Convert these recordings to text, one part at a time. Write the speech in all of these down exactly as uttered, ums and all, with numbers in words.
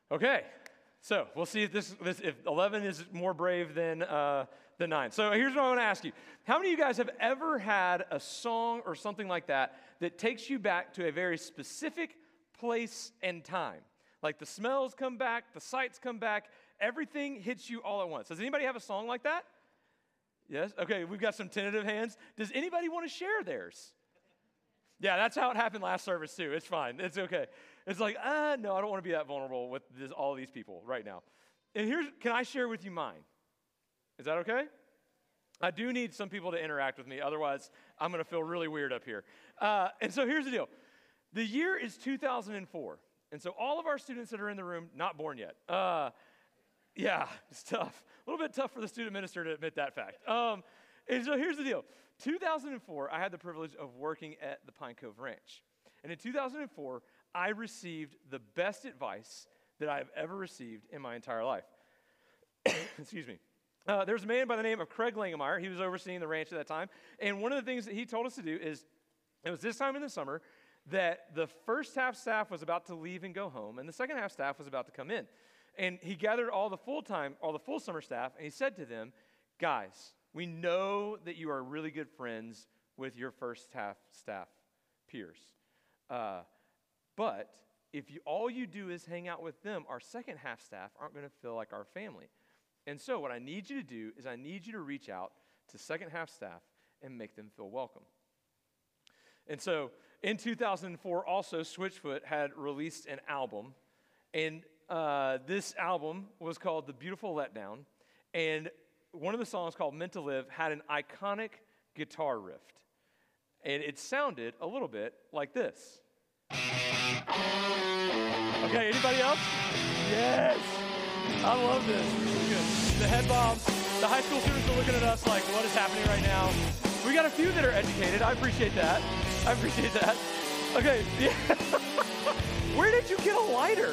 Okay, so we'll see if this, this if eleven is more brave than uh, than nine. So here's what I want to ask you: how many of you guys have ever had a song or something like that that takes you back to a very specific place and time? Like the smells come back, the sights come back, everything hits you all at once. Does anybody have a song like that? Yes. Okay, we've got some tentative hands. Does anybody want to share theirs? Yeah, that's how it happened last service too. It's fine. It's okay. It's like, uh, no, I don't want to be that vulnerable with this, all these people right now. And here's, can I share with you mine? Is that okay? I do need some people to interact with me. Otherwise, I'm going to feel really weird up here. Uh, and so here's the deal. The year is two thousand four. And so all of our students that are in the room, not born yet. Uh, yeah, it's tough. A little bit tough for the student minister to admit that fact. Um, and so here's the deal. two thousand four, I had the privilege of working at the Pine Cove Ranch. And in two thousand four, I received the best advice that I have ever received in my entire life. Excuse me. Uh, there's a man by the name of Craig Langemeyer. He was overseeing the ranch at that time. And one of the things that he told us to do is, it was this time in the summer that the first half staff was about to leave and go home, and the second half staff was about to come in. And he gathered all the full-time, all the full summer staff, and he said to them, guys, we know that you are really good friends with your first half staff peers. Uh, but if you, all you do is hang out with them, our second half staff aren't going to feel like our family. And so what I need you to do is I need you to reach out to second half staff and make them feel welcome. And so in two thousand four, also, Switchfoot had released an album. And uh, this album was called The Beautiful Letdown. And one of the songs called Meant to Live had an iconic guitar riff. And it sounded a little bit like this. Okay, anybody else? Yes! I love this. This is good. The head bobs, the high school students are looking at us like, what is happening right now? We got a few that are educated. I appreciate that. I appreciate that. Okay, yeah. Where did you get a lighter?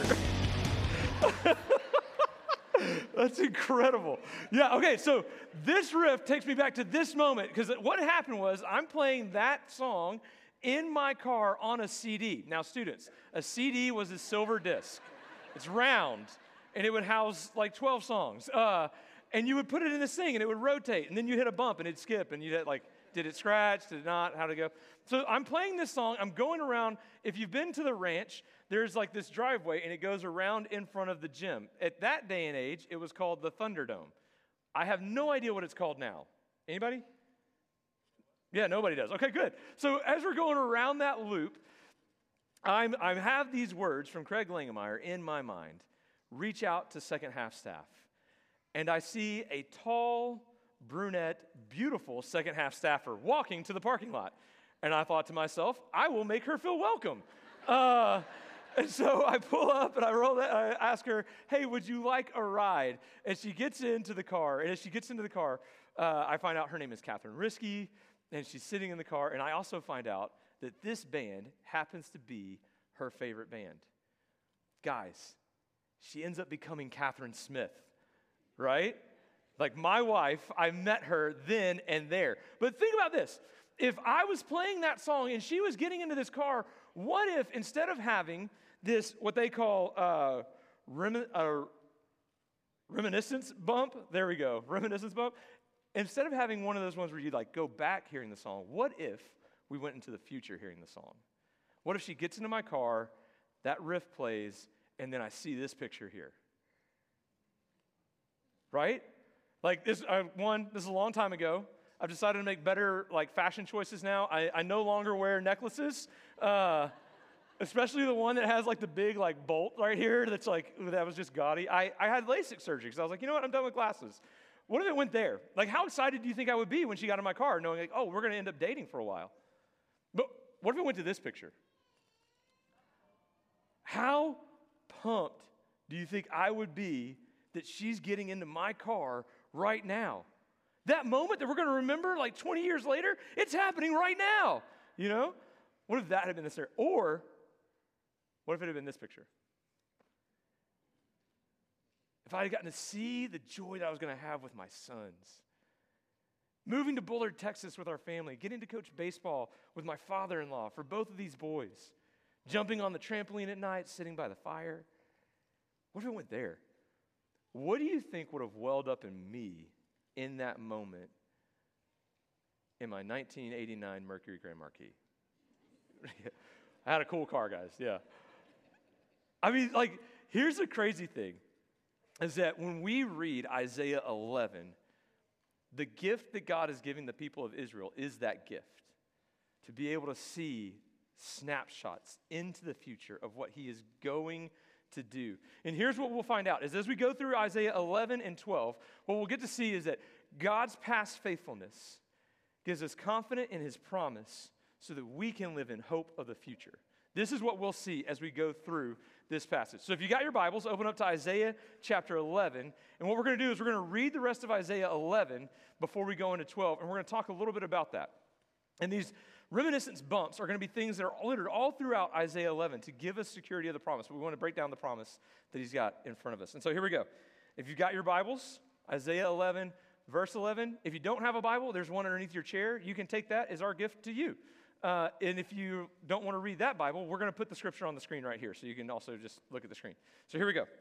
That's incredible. Yeah, okay, so this riff takes me back to this moment, because what happened was I'm playing that song in my car on a C D. Now, students, a C D was a silver disc. It's round, and it would house like twelve songs. Uh, and you would put it in this thing, and it would rotate, and then you hit a bump, and it'd skip, and you'd hit like, did it scratch? Did it not? How'd it go? So I'm playing this song. I'm going around. If you've been to the ranch, there's like this driveway, and it goes around in front of the gym. At that day and age, it was called the Thunderdome. I have no idea what it's called now. Anybody? Yeah, nobody does. Okay, good. So as we're going around that loop, I'm, I have these words from Craig Langemeyer in my mind. Reach out to second half staff. And I see a tall, brunette, beautiful second half staffer walking to the parking lot. And I thought to myself, I will make her feel welcome. Uh, and so I pull up and I roll that, I ask her, hey, would you like a ride? And she gets into the car. And as she gets into the car, uh, I find out her name is Catherine Risky. And she's sitting in the car. And I also find out that this band happens to be her favorite band. Guys, she ends up becoming Catherine Smith, right? Like my wife, I met her then and there. But think about this. If I was playing that song and she was getting into this car, what if instead of having this, what they call uh, rem- uh, reminiscence bump, there we go, reminiscence bump, instead of having one of those ones where you like go back hearing the song, what if we went into the future hearing the song? What if she gets into my car, that riff plays, and then I see this picture here? Right? Like this, uh, one, this is a long time ago. I've decided to make better like fashion choices now. I, I no longer wear necklaces, uh, especially the one that has like the big like bolt right here that's like, ooh, that was just gaudy. I, I had LASIK surgery because I was like, you know what, I'm done with glasses. What if it went there? Like how excited do you think I would be when she got in my car knowing like, oh, we're going to end up dating for a while? But what if it went to this picture? How pumped do you think I would be that she's getting into my car right now? That moment that we're going to remember like twenty years later, it's happening right now, you know? What if that had been this there? Or what if it had been this picture? If I had gotten to see the joy that I was going to have with my sons. Moving to Bullard, Texas with our family, getting to coach baseball with my father-in-law for both of these boys. Jumping on the trampoline at night, sitting by the fire. What if it went there? What do you think would have welled up in me in that moment in my nineteen eighty-nine Mercury Grand Marquis? I had a cool car, guys, yeah. I mean, like, here's the crazy thing, is that when we read Isaiah eleven, the gift that God is giving the people of Israel is that gift, to be able to see snapshots into the future of what he is going to do. And here's what we'll find out, is as we go through Isaiah eleven and twelve, what we'll get to see is that God's past faithfulness gives us confidence in his promise so that we can live in hope of the future. This is what we'll see as we go through this passage. So if you got your Bibles, open up to Isaiah chapter eleven. And what we're going to do is we're going to read the rest of Isaiah eleven before we go into twelve. And we're going to talk a little bit about that. And these reminiscence bumps are going to be things that are littered all throughout Isaiah eleven to give us security of the promise. But we want to break down the promise that he's got in front of us. And so here we go. If you've got your Bibles, Isaiah eleven, verse eleven. If you don't have a Bible, there's one underneath your chair. You can take that as our gift to you. Uh, and if you don't want to read that Bible, we're going to put the scripture on the screen right here, so you can also just look at the screen. So here we go.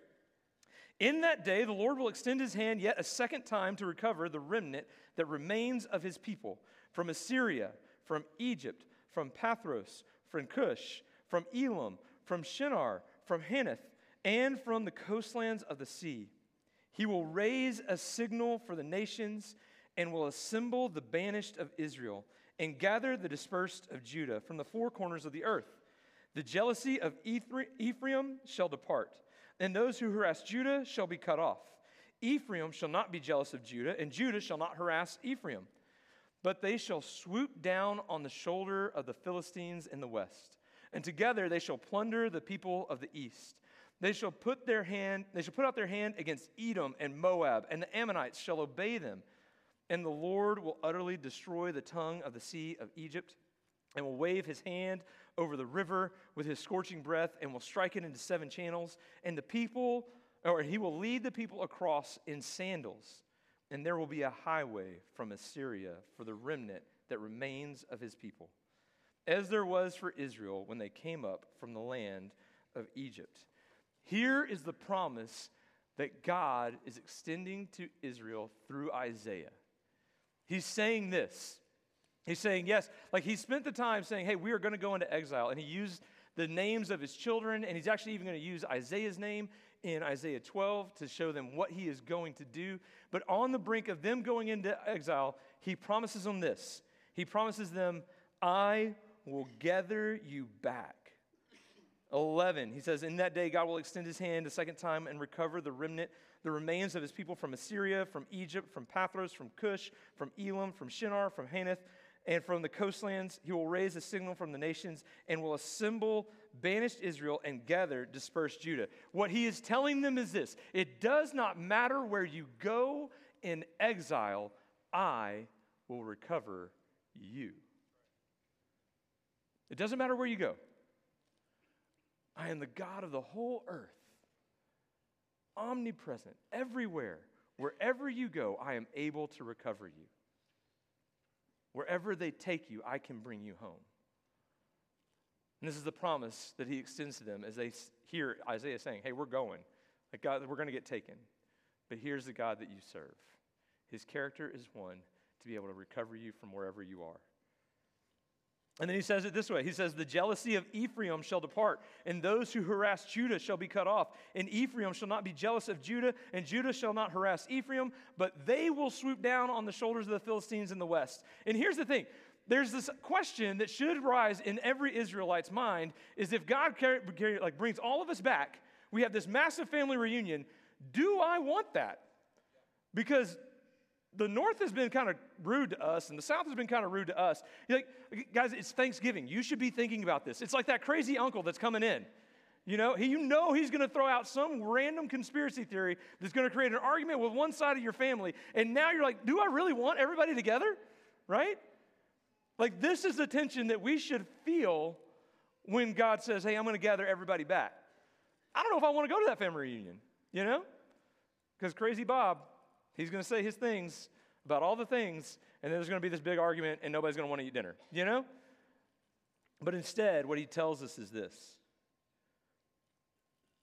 In that day, the Lord will extend his hand yet a second time to recover the remnant that remains of his people from Assyria, from Egypt, from Pathros, from Cush, from Elam, from Shinar, from Hanath, and from the coastlands of the sea. He will raise a signal for the nations and will assemble the banished of Israel and gather the dispersed of Judah from the four corners of the earth. The jealousy of Ephraim shall depart, and those who harass Judah shall be cut off. Ephraim shall not be jealous of Judah, and Judah shall not harass Ephraim. But they shall swoop down on the shoulder of the Philistines in the west, and together they shall plunder the people of the east. They shall put their hand, they shall put out their hand against Edom and Moab, and the Ammonites shall obey them. And the Lord will utterly destroy the tongue of the sea of Egypt, and will wave his hand over the river with his scorching breath, and will strike it into seven channels. And the people, or he will lead the people across in sandals. And there will be a highway from Assyria for the remnant that remains of his people, as there was for Israel when they came up from the land of Egypt. Here is the promise that God is extending to Israel through Isaiah. He's saying this. He's saying, yes, like he spent the time saying, hey, we are going to go into exile. And he used the names of his children, and he's actually even going to use Isaiah's name in Isaiah twelve to show them what he is going to do. But on the brink of them going into exile, he promises them this. He promises them, I will gather you back. eleven, he says, in that day God will extend his hand a second time and recover the remnant, the remains of his people from Assyria, from Egypt, from Pathros, from Cush, from Elam, from Shinar, from Hanath, and from the coastlands. He will raise a signal from the nations and will assemble banished Israel and gather dispersed Judah. What he is telling them is this: it does not matter where you go in exile, I will recover you. It doesn't matter where you go. I am the God of the whole earth, omnipresent, everywhere. Wherever you go, I am able to recover you. Wherever they take you, I can bring you home. And this is the promise that he extends to them as they hear Isaiah saying, hey, we're going. Like God, we're going to get taken. But here's the God that you serve. His character is one to be able to recover you from wherever you are. And then he says it this way. He says, the jealousy of Ephraim shall depart, and those who harass Judah shall be cut off. And Ephraim shall not be jealous of Judah, and Judah shall not harass Ephraim, but they will swoop down on the shoulders of the Philistines in the west. And here's the thing. There's this question that should rise in every Israelite's mind, is if God carry, carry, like brings all of us back, we have this massive family reunion, do I want that? Because the North has been kind of rude to us, and the South has been kind of rude to us. You're like, guys, it's Thanksgiving. You should be thinking about this. It's like that crazy uncle that's coming in. You know, he, you know he's going to throw out some random conspiracy theory that's going to create an argument with one side of your family, and now you're like, do I really want everybody together? Right? Like, this is the tension that we should feel when God says, hey, I'm going to gather everybody back. I don't know if I want to go to that family reunion, you know? Because Crazy Bob, he's going to say his things about all the things, and then there's going to be this big argument, and nobody's going to want to eat dinner, you know? But instead, what he tells us is this.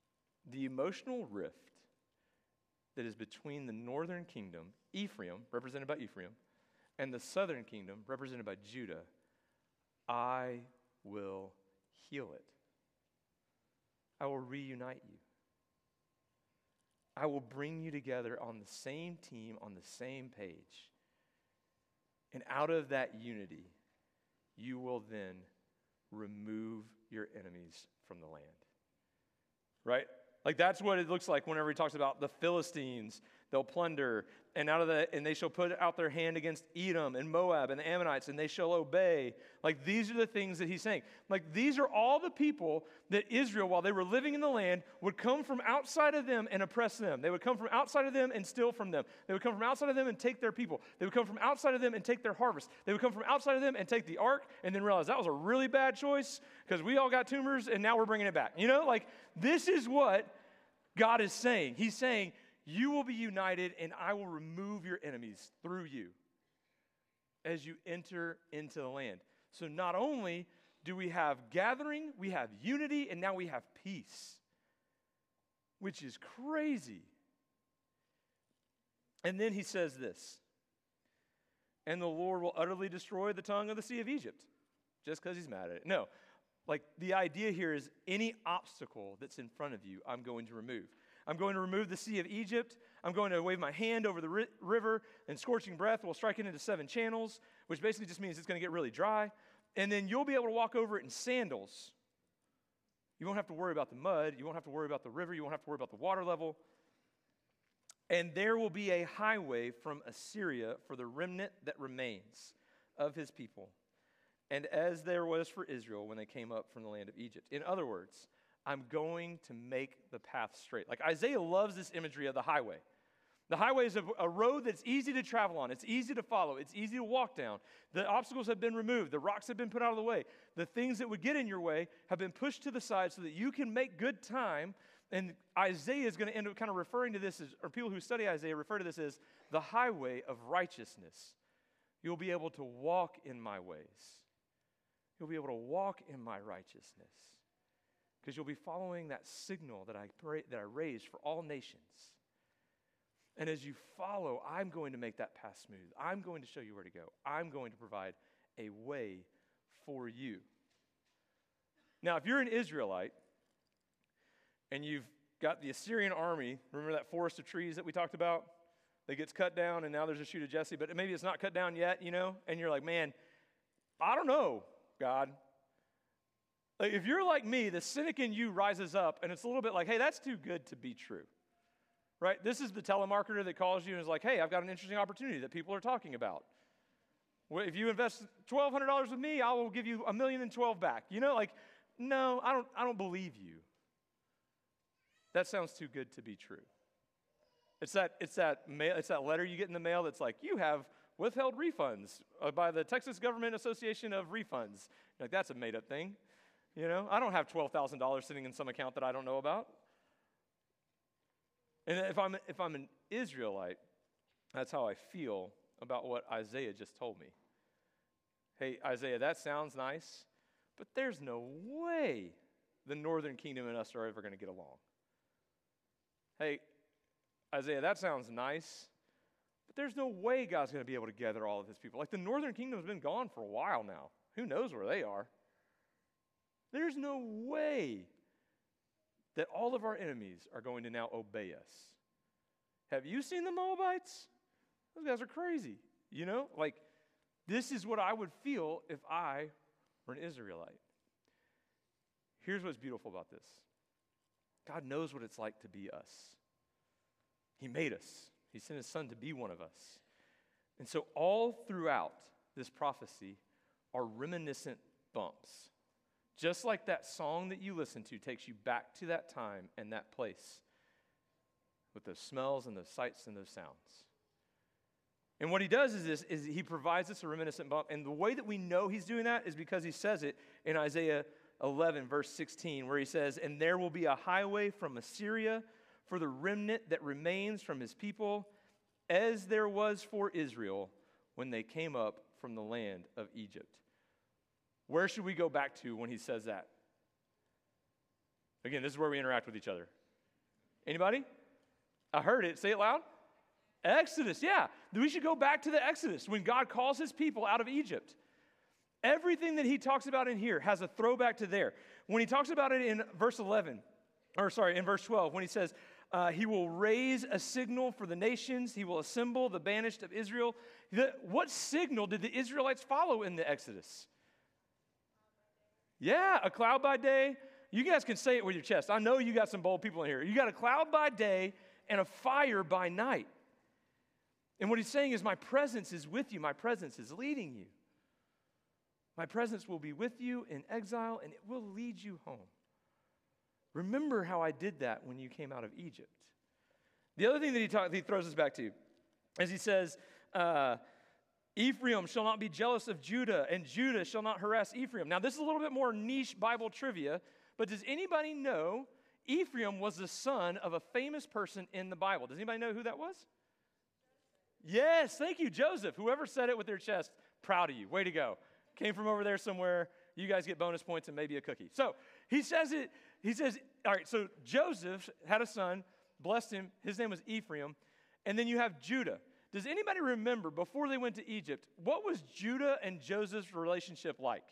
the emotional rift that is between the northern kingdom, Ephraim, represented by Ephraim, and the southern kingdom, represented by Judah, I will heal it. I will reunite you. I will bring you together on the same team, on the same page. And out of that unity, you will then remove your enemies from the land. Right? Like that's what it looks like whenever he talks about the Philistines. They'll plunder, and out of the and they shall put out their hand against Edom and Moab and the Ammonites, and they shall obey. Like these are the things that he's saying. Like these are all the people that Israel, while they were living in the land, would come from outside of them and oppress them. They would come from outside of them and steal from them. They would come from outside of them and take their people. They would come from outside of them and take their harvest. They would come from outside of them and take the ark, and then realize that was a really bad choice because we all got tumors, and now we're bringing it back. You know, like this is what God is saying. He's saying, you will be united, and I will remove your enemies through you as you enter into the land. So not only do we have gathering, we have unity, and now we have peace, which is crazy. And then he says this, and the Lord will utterly destroy the tongue of the sea of Egypt, just because he's mad at it. No, like the idea here is any obstacle that's in front of you, I'm going to remove. I'm going to remove the sea of Egypt. I'm going to wave my hand over the ri- river, and scorching breath will strike it into seven channels, which basically just means it's going to get really dry. And then you'll be able to walk over it in sandals. You won't have to worry about the mud. You won't have to worry about the river. You won't have to worry about the water level. And there will be a highway from Assyria for the remnant that remains of his people, and as there was for Israel when they came up from the land of Egypt. In other words, I'm going to make the path straight. Like Isaiah loves this imagery of the highway. The highway is a, a road that's easy to travel on. It's easy to follow. It's easy to walk down. The obstacles have been removed. The rocks have been put out of the way. The things that would get in your way have been pushed to the side so that you can make good time. And Isaiah is going to end up kind of referring to this as, or people who study Isaiah refer to this as the highway of righteousness. You'll be able to walk in my ways. You'll be able to walk in my righteousness. Because you'll be following that signal that I pray, that I raised for all nations. And as you follow, I'm going to make that path smooth. I'm going to show you where to go. I'm going to provide a way for you. Now, if you're an Israelite and you've got the Assyrian army, remember that forest of trees that we talked about? That gets cut down, and now there's a shoot of Jesse, but maybe it's not cut down yet, you know? And you're like, man, I don't know, God. Like, if you're like me, the cynic in you rises up, and it's a little bit like, hey, that's too good to be true, right? This is the telemarketer that calls you and is like, hey, I've got an interesting opportunity that people are talking about. Well, if you invest twelve hundred dollars with me, I will give you a million and twelve back. You know, like, no, I don't, I don't believe you. That sounds too good to be true. It's that, it's that mail, it's that letter you get in the mail that's like, you have withheld refunds by the Texas Government Association of Refunds. You're like, that's a made-up thing. You know, I don't have twelve thousand dollars sitting in some account that I don't know about. And if I'm, if I'm an Israelite, that's how I feel about what Isaiah just told me. Hey, Isaiah, that sounds nice, but there's no way the northern kingdom and us are ever going to get along. Hey, Isaiah, that sounds nice, but there's no way God's going to be able to gather all of his people. Like the northern kingdom's been gone for a while now. Who knows where they are? There's no way that all of our enemies are going to now obey us. Have you seen the Moabites? Those guys are crazy. You know, like this is what I would feel if I were an Israelite. Here's what's beautiful about this. God knows what it's like to be us. He made us. He sent his son to be one of us. And so all throughout this prophecy are reminiscent bumps. Just like that song that you listen to takes you back to that time and that place with those smells and those sights and those sounds. And what he does is this, is he provides us a reminiscent bump. And the way that we know he's doing that is because he says it in Isaiah eleven, verse sixteen, where he says, and there will be a highway from Assyria for the remnant that remains from his people, as there was for Israel when they came up from the land of Egypt. Where should we go back to when he says that? Again, this is where we interact with each other. Anybody? I heard it. Say it loud. Exodus, yeah. We should go back to the Exodus when God calls his people out of Egypt. Everything that he talks about in here has a throwback to there. When he talks about it in verse eleven, or sorry, in verse twelve, when he says, uh, he will raise a signal for the nations, he will assemble the banished of Israel. The, what signal did the Israelites follow in the Exodus? Yeah, a cloud by day. You guys can say it with your chest. I know you got some bold people in here. You got a cloud by day and a fire by night. And what he's saying is, my presence is with you. My presence is leading you. My presence will be with you in exile, and it will lead you home. Remember how I did that when you came out of Egypt. The other thing that he, talk, he throws us back to is he says, uh, Ephraim shall not be jealous of Judah, and Judah shall not harass Ephraim. Now, this is a little bit more niche Bible trivia, but does anybody know Ephraim was the son of a famous person in the Bible? Does anybody know who that was? Yes, thank you, Joseph. Whoever said it with their chest, proud of you. Way to go. Came from over there somewhere. You guys get bonus points and maybe a cookie. So he says it, he says, all right, so Joseph had a son, blessed him. His name was Ephraim. And then you have Judah. Does anybody remember before they went to Egypt, what was Judah and Joseph's relationship like?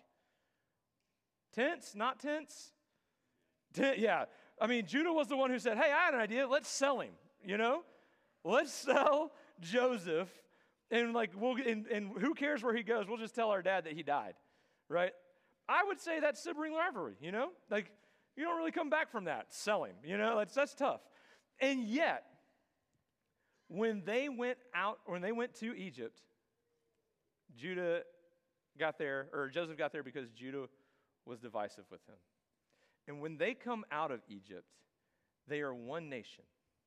Tense? Not tense? Ten, yeah. I mean, Judah was the one who said, hey, I had an idea. Let's sell him, you know? Let's sell Joseph, and like we'll and, and who cares where he goes? We'll just tell our dad that he died, right? I would say that's sibling rivalry, you know? Like, you don't really come back from that. Sell him, you know? That's, that's tough. And yet, when they went out, when they went to Egypt, Judah got there, or Joseph got there because Judah was divisive with him. And when they come out of Egypt, they are one nation,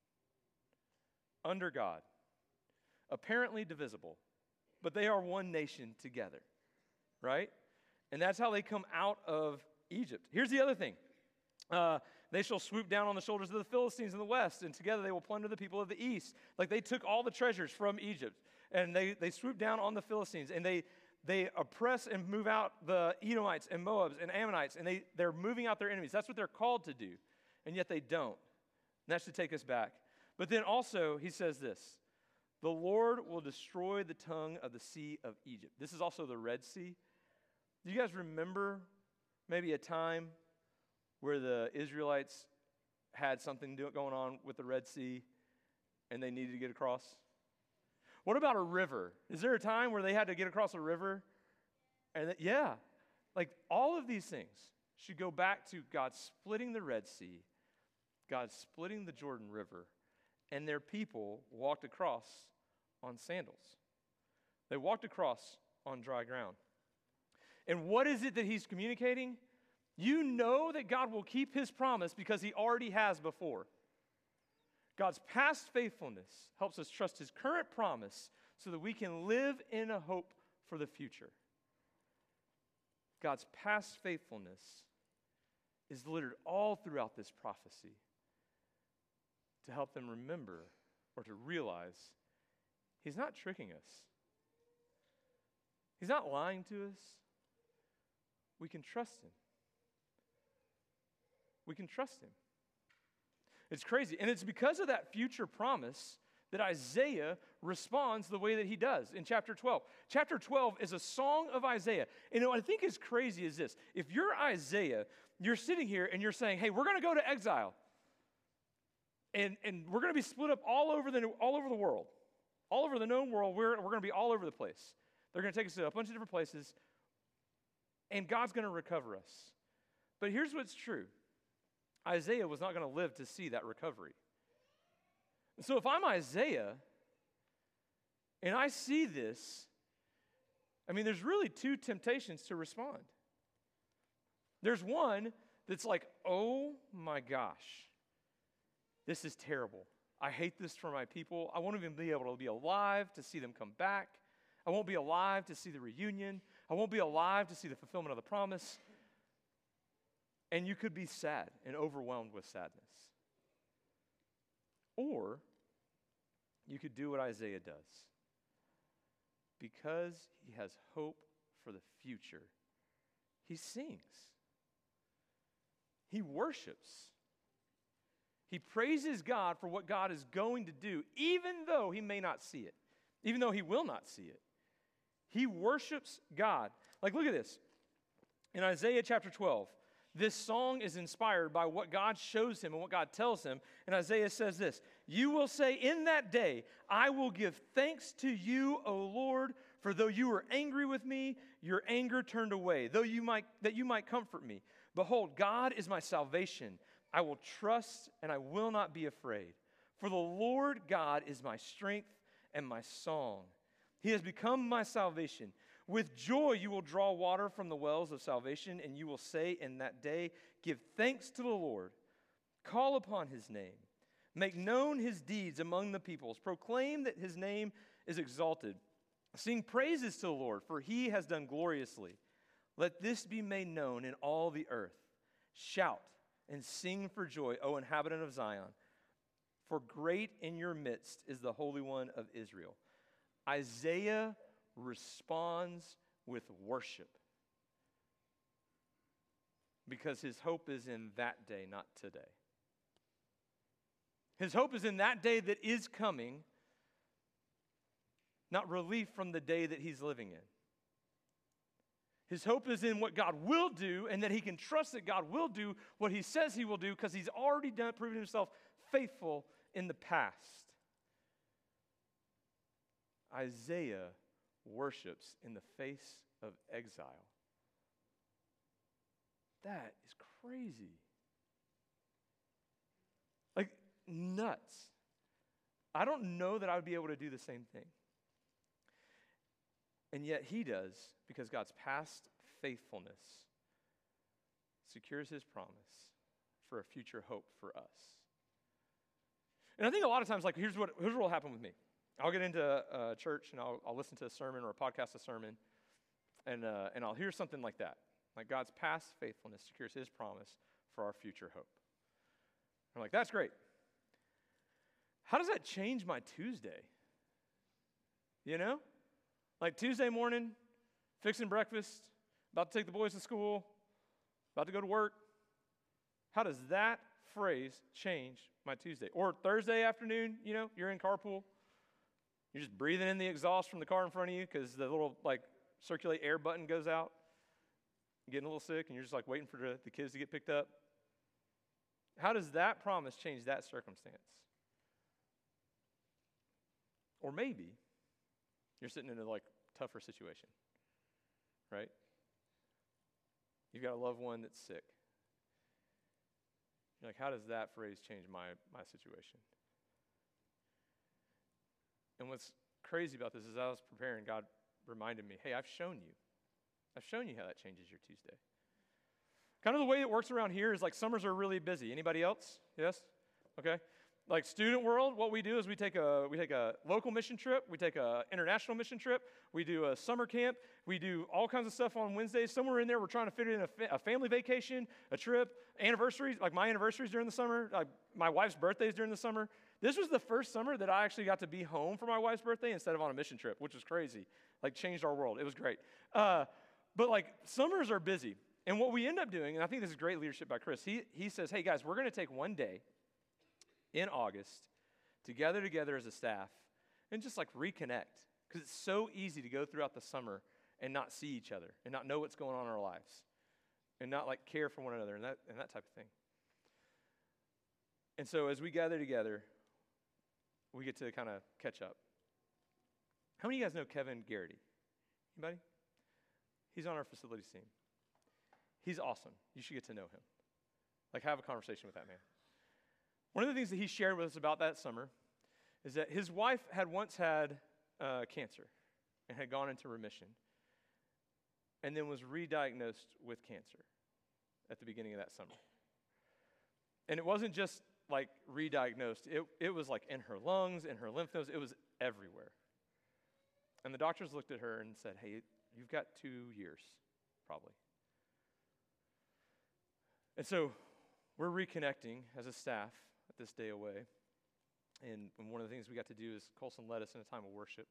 under God, apparently divisible, but they are one nation together, right? And that's how they come out of Egypt. Here's the other thing. Uh, they shall swoop down on the shoulders of the Philistines in the west, and together they will plunder the people of the east. Like they took all the treasures from Egypt, and they, they swoop down on the Philistines, and they they oppress and move out the Edomites and Moabs and Ammonites, and they, they're moving out their enemies. That's what they're called to do, and yet they don't. And that should take us back. But then also, he says this, the Lord will destroy the tongue of the sea of Egypt. This is also the Red Sea. Do you guys remember maybe a time where the Israelites had something do, going on with the Red Sea and they needed to get across? What about a river? Is there a time where they had to get across a river? And that, yeah, like all of these things should go back to God splitting the Red Sea, God splitting the Jordan River, and their people walked across on sandals. They walked across on dry ground. And what is it that he's communicating? You know that God will keep his promise because he already has before. God's past faithfulness helps us trust his current promise so that we can live in a hope for the future. God's past faithfulness is littered all throughout this prophecy to help them remember or to realize he's not tricking us. He's not lying to us. We can trust him. We can trust him. It's crazy. And it's because of that future promise that Isaiah responds the way that he does in chapter twelve. Chapter twelve is a song of Isaiah. And what I think is crazy is this. If you're Isaiah, you're sitting here and you're saying, hey, we're going to go to exile. And, and we're going to be split up all over the all over the world. All over the known world, we're, we're going to be all over the place. They're going to take us to a bunch of different places. And God's going to recover us. But here's what's true. Isaiah was not going to live to see that recovery. And so if I'm Isaiah and I see this, I mean, there's really two temptations to respond. There's one that's like, oh my gosh, this is terrible. I hate this for my people. I won't even be able to be alive to see them come back. I won't be alive to see the reunion. I won't be alive to see the fulfillment of the promise. And you could be sad and overwhelmed with sadness. Or you could do what Isaiah does. Because he has hope for the future, he sings. He worships. He praises God for what God is going to do, even though he may not see it, even though he will not see it. He worships God. Like, look at this. In Isaiah chapter twelve, this song is inspired by what God shows him and what God tells him. And Isaiah says this, "You will say in that day, I will give thanks to you, O Lord, for though you were angry with me, your anger turned away, though you might that you might comfort me. Behold, God is my salvation. I will trust and I will not be afraid. For the Lord God is my strength and my song. He has become my salvation. With joy you will draw water from the wells of salvation, and you will say in that day, give thanks to the Lord. Call upon his name. Make known his deeds among the peoples. Proclaim that his name is exalted. Sing praises to the Lord, for he has done gloriously. Let this be made known in all the earth. Shout and sing for joy, O inhabitant of Zion. For great in your midst is the Holy One of Israel." Isaiah responds with worship because his hope is in that day, not today. His hope is in that day that is coming, not relief from the day that he's living in. His hope is in what God will do, and that he can trust that God will do what he says he will do because he's already done, proven himself faithful in the past. Isaiah worships in the face of exile. That is crazy. Like, nuts. I don't know that I would be able to do the same thing. And yet he does, because God's past faithfulness secures his promise for a future hope for us. And I think a lot of times, like, here's what, here's what will happen with me. I'll get into uh, church and I'll, I'll listen to a sermon or a podcast, a sermon, and, uh, and I'll hear something like that. Like, God's past faithfulness secures his promise for our future hope. I'm like, that's great. How does that change my Tuesday? You know? Like, Tuesday morning, fixing breakfast, about to take the boys to school, about to go to work. How does that phrase change my Tuesday? Or Thursday afternoon, you know, you're in carpool. You're just breathing in the exhaust from the car in front of you because the little, like, circulate air button goes out. You're getting a little sick, and you're just, like, waiting for the, the kids to get picked up. How does that promise change that circumstance? Or maybe you're sitting in a, like, tougher situation, right? You've got a loved one that's sick. You're like, how does that phrase change my, my situation? And what's crazy about this is, as I was preparing, God reminded me, hey, I've shown you. I've shown you how that changes your Tuesday. Kind of the way it works around here is like summers are really busy. Anybody else? Yes? Okay. Like student world, what we do is we take a we take a local mission trip, we take a international mission trip, we do a summer camp, we do all kinds of stuff on Wednesdays. Somewhere in there, we're trying to fit in a, fa- a family vacation, a trip, anniversaries. Like my anniversaries during the summer, like my wife's birthdays during the summer. This was the first summer that I actually got to be home for my wife's birthday instead of on a mission trip, which was crazy. Like changed our world. It was great. Uh, but like summers are busy, and what we end up doing, and I think this is great leadership by Chris. He he says, hey guys, we're going to take one day in August to gather together as a staff and just like reconnect, because it's so easy to go throughout the summer and not see each other and not know what's going on in our lives and not like care for one another and that and that type of thing. And so as we gather together, we get to kind of catch up. How many of you guys know Kevin Garrity? Anybody? He's on our facilities team. He's awesome. You should get to know him. Like, have a conversation with that man. One of the things that he shared with us about that summer is that his wife had once had uh, cancer and had gone into remission and then was re-diagnosed with cancer at the beginning of that summer. And it wasn't just like re-diagnosed. It, it was like in her lungs, in her lymph nodes. It was everywhere. And the doctors looked at her and said, hey, you've got two years, probably. And so we're reconnecting as a staff at this day away. And, and one of the things we got to do is Colson led us in a time of worship.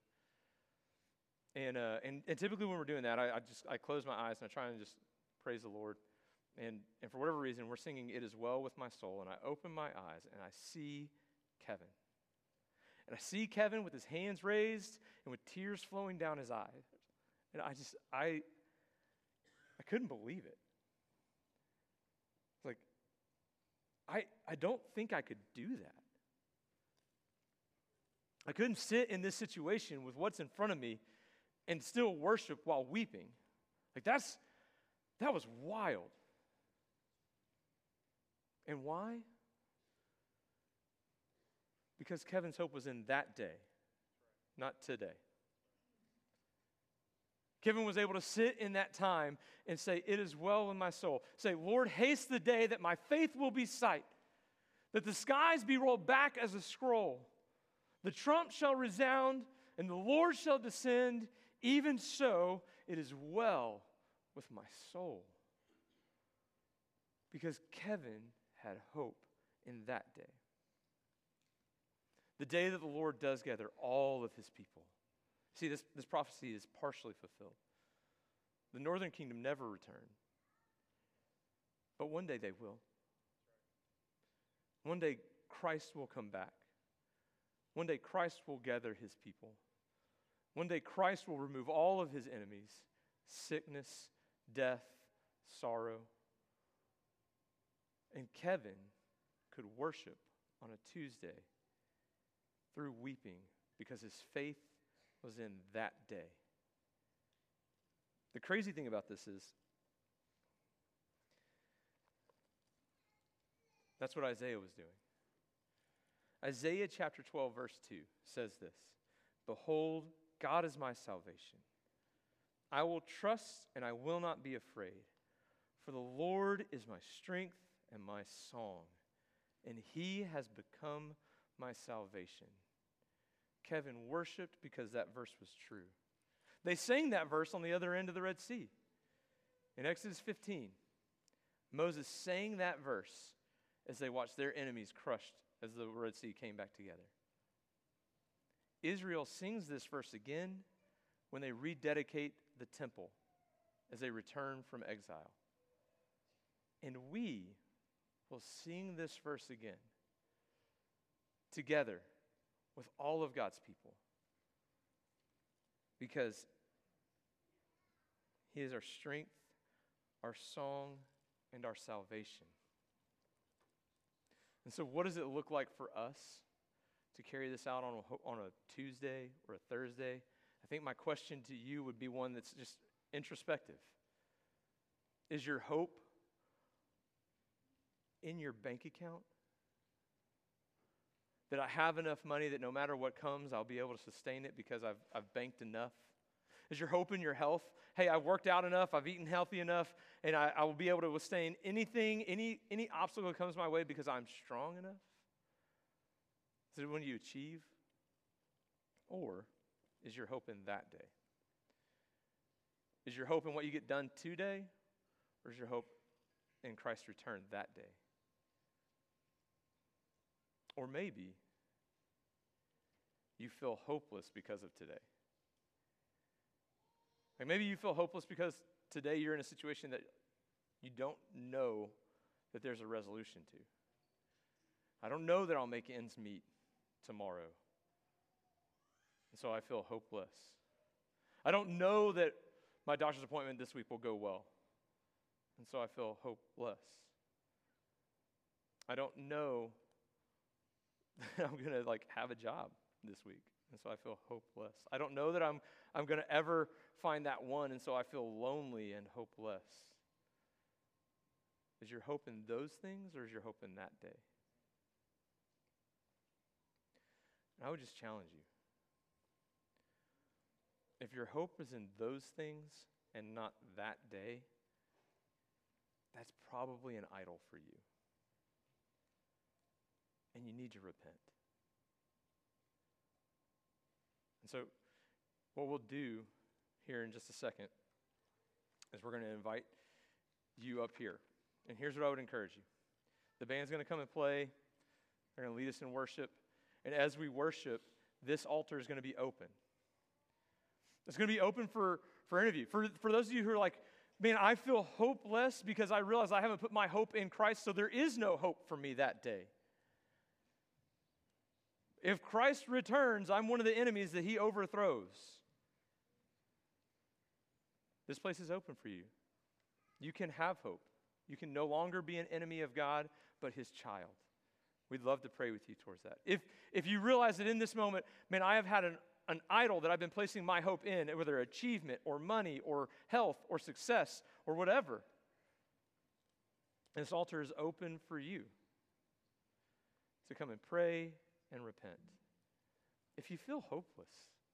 And, uh, and and typically when we're doing that, I, I just I close my eyes and I try and just praise the Lord. And, and for whatever reason, we're singing It Is Well With My Soul, and I open my eyes and I see Kevin. And I see Kevin with his hands raised and with tears flowing down his eyes. And I just, I, I couldn't believe it. Like, I, I don't think I could do that. I couldn't sit in this situation with what's in front of me and still worship while weeping. Like, that's, that was wild. And why? Because Kevin's hope was in that day, not today. Kevin was able to sit in that time and say, it is well with my soul. Say, Lord, haste the day that my faith will be sight, that the skies be rolled back as a scroll. The trump shall resound, and the Lord shall descend. Even so, it is well with my soul. Because Kevin had hope in that day. The day that the Lord does gather all of his people. See, this, this prophecy is partially fulfilled. The northern kingdom never returned. But one day they will. One day Christ will come back. One day Christ will gather his people. One day Christ will remove all of his enemies, sickness, death, sorrow. And Kevin could worship on a Tuesday through weeping because his faith was in that day. The crazy thing about this is that's what Isaiah was doing. Isaiah chapter twelve, verse two says this, Behold, God is my salvation. I will trust and I will not be afraid, for the Lord is my strength and my song, and he has become my salvation. Kevin worshiped because that verse was true. They sang that verse on the other end of the Red Sea. In Exodus fifteen, Moses sang that verse as they watched their enemies crushed as the Red Sea came back together. Israel sings this verse again when they rededicate the temple as they return from exile. And we will sing this verse again together with all of God's people because he is our strength, our song, and our salvation. And so what does it look like for us to carry this out on a, on a Tuesday or a Thursday? I think my question to you would be one that's just introspective. Is your hope in your bank account? That I have enough money that no matter what comes, I'll be able to sustain it because I've, I've banked enough? Is your hope in your health? Hey, I've worked out enough, I've eaten healthy enough, and I, I will be able to withstand anything, any, any obstacle that comes my way because I'm strong enough? Is it when you achieve? Or is your hope in that day? Is your hope in what you get done today? Or is your hope in Christ's return that day? Or maybe you feel hopeless because of today. Like maybe you feel hopeless because today you're in a situation that you don't know that there's a resolution to. I don't know that I'll make ends meet tomorrow. And so I feel hopeless. I don't know that my doctor's appointment this week will go well. And so I feel hopeless. I don't know that I'm going to like have a job this week. And so I feel hopeless. I don't know that I'm I'm going to ever find that one, and so I feel lonely and hopeless. Is your hope in those things, or is your hope in that day? And I would just challenge you. If your hope is in those things and not that day, that's probably an idol for you. And you need to repent. And so what we'll do here in just a second is we're going to invite you up here. And here's what I would encourage you. The band's going to come and play. They're going to lead us in worship. And as we worship, this altar is going to be open. It's going to be open for, for any of you. For, for those of you who are like, man, I feel hopeless because I realize I haven't put my hope in Christ, so there is no hope for me that day. If Christ returns, I'm one of the enemies that he overthrows. This place is open for you. You can have hope. You can no longer be an enemy of God, but his child. We'd love to pray with you towards that. If, if you realize that in this moment, man, I have had an an idol that I've been placing my hope in, whether achievement or money or health or success or whatever. And this altar is open for you to come and pray and repent. If you feel hopeless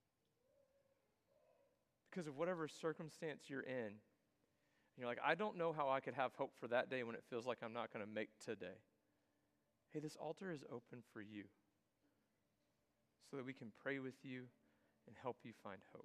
because of whatever circumstance you're in, and you're like, I don't know how I could have hope for that day when it feels like I'm not going to make today. Hey, this altar is open for you so that we can pray with you and help you find hope.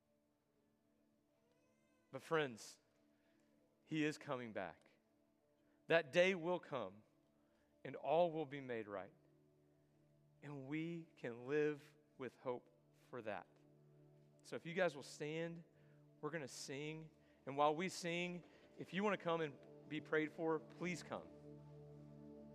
But friends, he is coming back. That day will come, and all will be made right. And we can live with hope for that. So if you guys will stand, we're going to sing. And while we sing, if you want to come and be prayed for, please come.